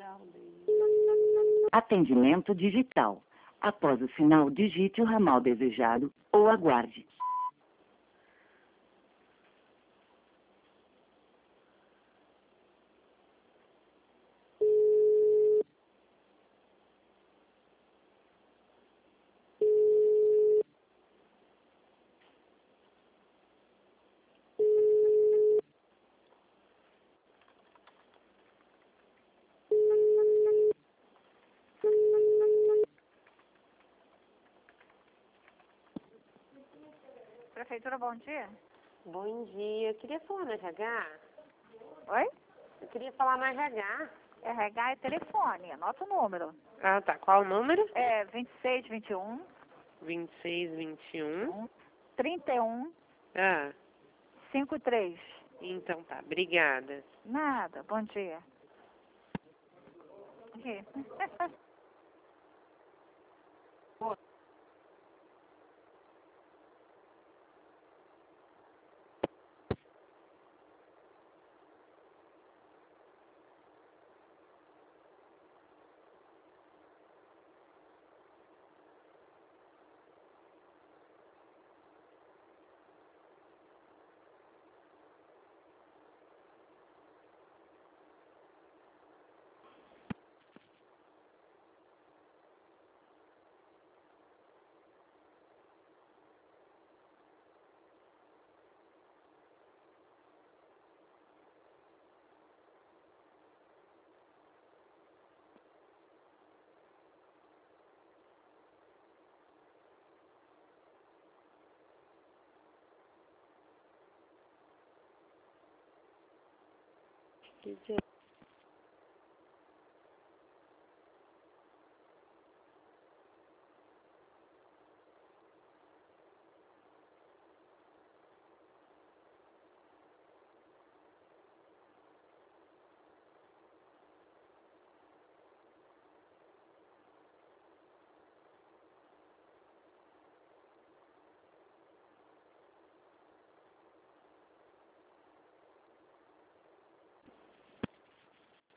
Atendimento digital. Após o sinal, digite o ramal desejado ou aguarde. Prefeitura, bom dia. Bom dia. Eu queria falar no RH. Oi? Eu queria falar no RH. RH é telefone, anota o número. Ah, tá. Qual o número? É 2621 2621. 31 Ah, 53. então tá. Obrigada. Nada, bom dia. Aqui. Que dia?